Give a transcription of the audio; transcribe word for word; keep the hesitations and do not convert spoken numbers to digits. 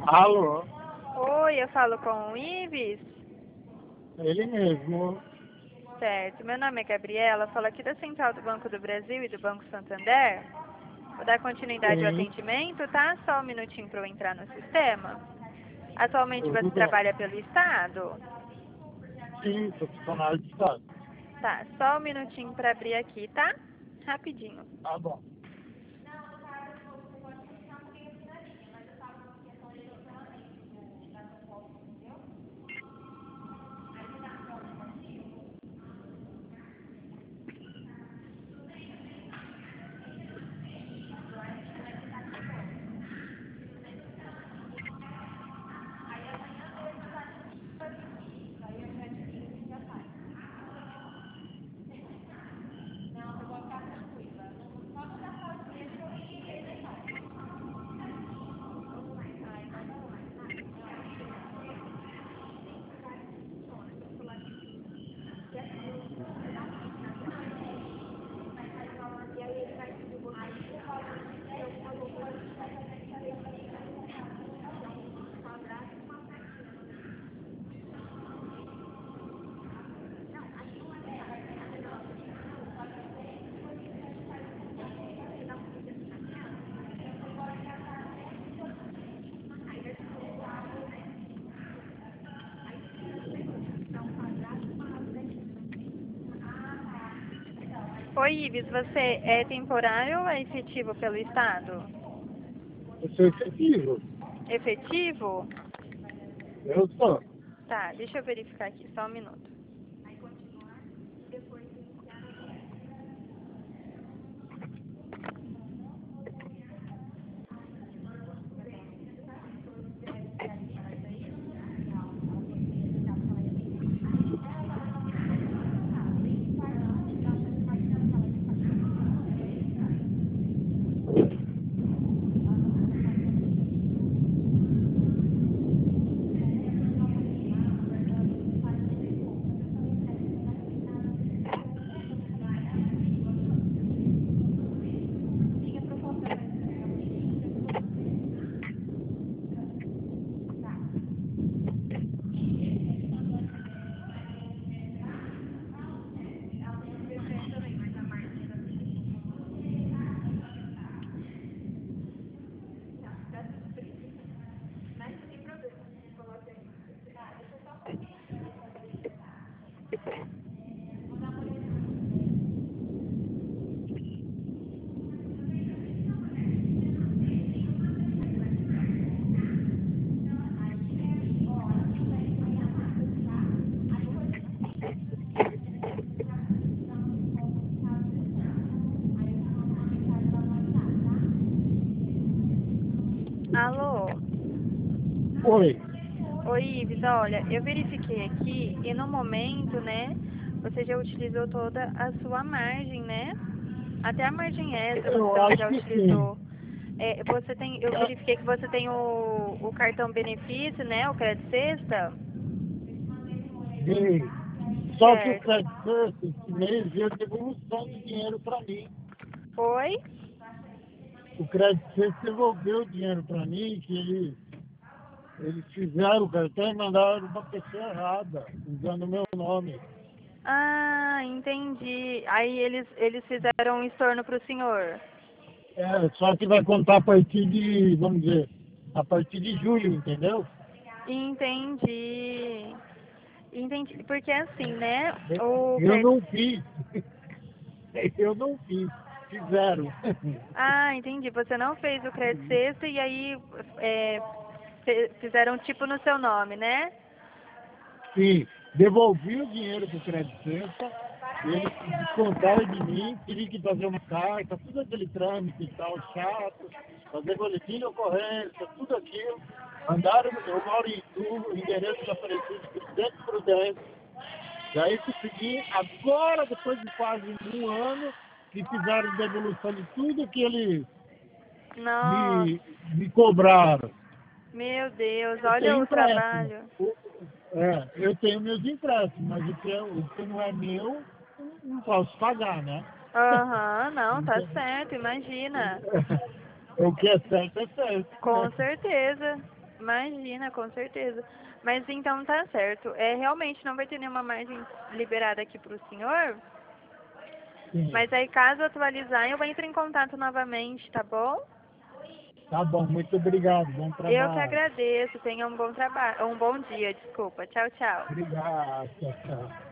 Alô? Oi, eu falo com o Ives? Ele mesmo. Certo, meu nome é Gabriela, falo aqui da Central do Banco do Brasil e do Banco Santander. Vou dar continuidade ao Sim, atendimento, tá? Só um minutinho para eu entrar no sistema. Atualmente você tudo bem. trabalha pelo Estado? Sim, sou funcionário de Estado. Tá, só um minutinho para abrir aqui, tá? Rapidinho. Tá bom. Oi, Ives, você é temporário ou é efetivo pelo Estado? Eu sou efetivo. Efetivo? Eu sou. Tá, deixa eu verificar aqui, só um minuto. Alô? Oi. Oi, Ives, olha, eu verifiquei aqui e no momento, né, você já utilizou toda a sua margem, né? Até a margem extra você Eu também acho já que sim. utilizou. É, você tem, eu verifiquei que você tem o, o cartão benefício, né, o crédito sexta? Sim. Só que o Certo. crédito esse mês veio devolução de dinheiro para mim. Oi? O crédito Suisse devolveu o dinheiro para mim, que eles, eles fizeram o cartão e mandaram para a pessoa errada, usando o meu nome. Ah, entendi. Aí eles, eles fizeram um estorno para o senhor. É, só que vai contar a partir de, vamos dizer, a partir de julho, entendeu? Entendi. Entendi. Porque assim, né, Eu o eu crédito. não fiz. Eu não fiz. Fizeram. Ah, entendi. Você não fez o crédito sexta e aí é, fe- fizeram tipo no seu nome, né? Sim, devolvi o dinheiro para o Crédito Sexta, eles descontaram de mim, tive que fazer uma carta, tudo aquele trâmite e tal, chato, fazer boletim de ocorrência, tudo aquilo. Mandaram, eu moro em Itu, o endereço da Aparecida de Presidente Prudente. Daí consegui, agora, depois de quase um ano, que fizeram devolução de tudo que eles Nossa, me, me cobraram. meu Deus, Eu olha tenho o empréstimo. trabalho. O- É, eu tenho meus empréstimos, mas o que, é- o que não é meu, eu não posso pagar, né? Aham, não, tá Então, certo, imagina. o que é certo é certo. Com certeza. Imagina, com certeza. Mas então tá certo. É, realmente não vai ter nenhuma margem liberada aqui pro senhor. Sim. Mas aí caso atualizar, eu entro em contato novamente, tá bom? Tá bom, muito obrigado. Bom Eu que trabalho. agradeço. Tenha um bom trabalho, um bom dia, desculpa. Tchau, tchau. Obrigado. Tchau, tchau.